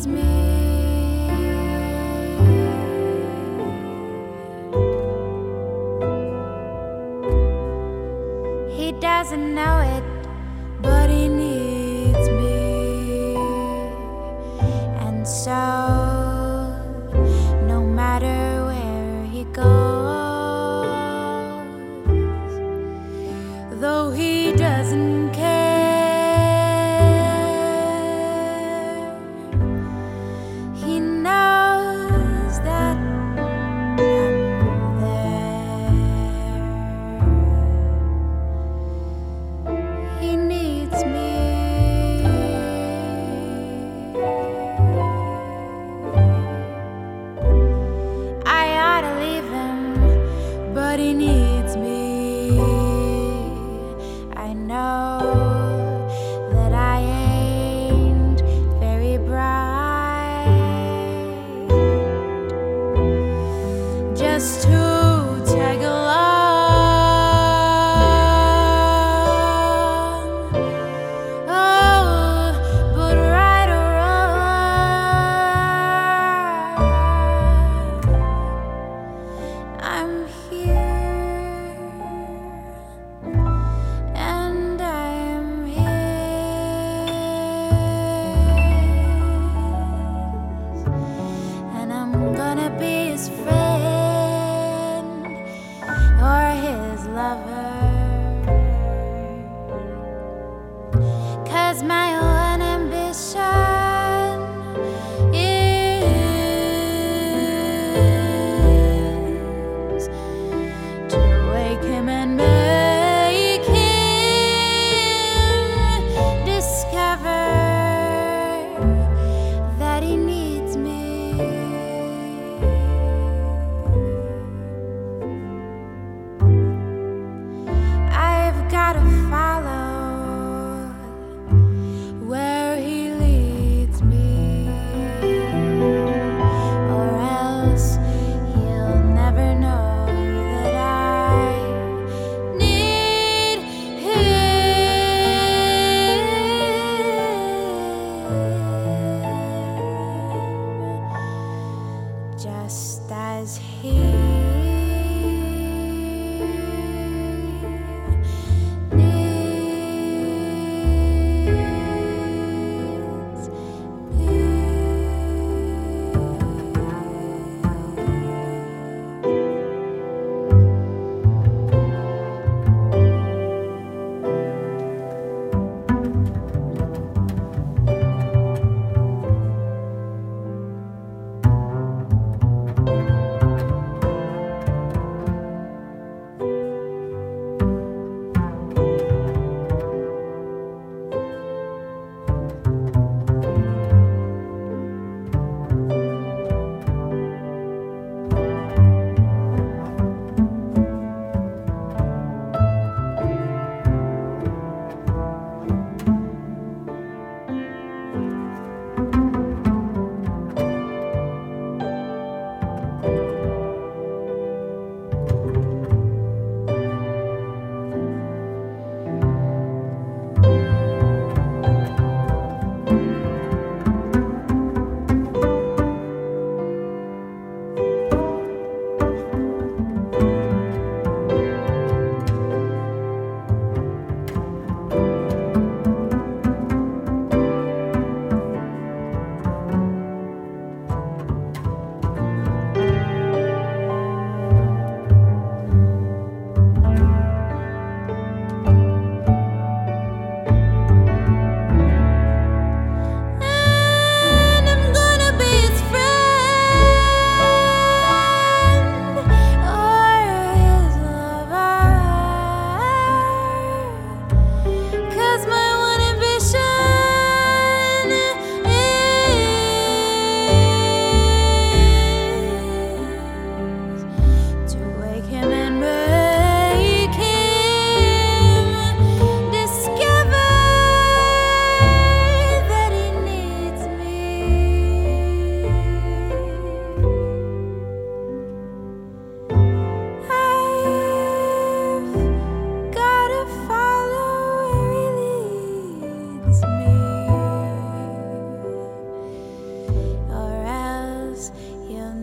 needs me. He doesn't know it, but he needs me. And so, no matter where he goes, though he doesn't care, he knows that I'm there. He needs me. I ought to leave him, but he needs me. I know that I ain't very bright, just to tag along. Oh, but right or wrong, I'm here, and I'm his, and I'm gonna be his friend or his lover. 'Cause my one ambition is to wake him and make him discover that he needs me. I've gotta follow where he leads me, or else he'll never know that I need him, just as he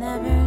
never